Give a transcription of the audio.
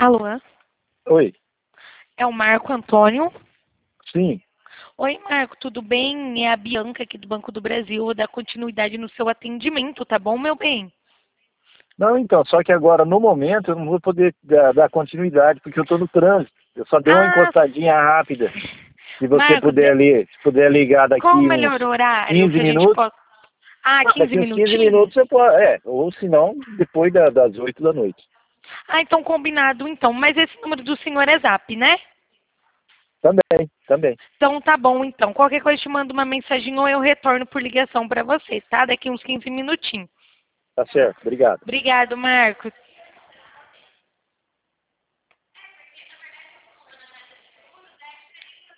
Alô? Oi, É o Marco Antônio? sim. Oi, Marco, tudo bem? É a Bianca aqui do Banco do Brasil. Vou dar continuidade no seu atendimento, tá bom, meu bem? Não, então, só que agora, no momento, eu não vou poder dar continuidade, porque eu estou no trânsito. Eu só dei uma Ah, encostadinha rápida. Se você Marco, puder ali, se puder ligar qual o daqui uns melhor horário 15 que a gente minutos, pode... Ah, 15 daqui uns 15 minutinhos? minutos você pode, ou se não, depois das 8 da noite. Ah, então combinado, então. Mas esse número do senhor é Zap, né? Também, também. Então tá bom, então. Qualquer coisa eu te mando uma mensagem ou eu retorno por ligação para você, tá? Daqui uns 15 minutinhos. Tá certo, obrigado. Obrigado, Marco.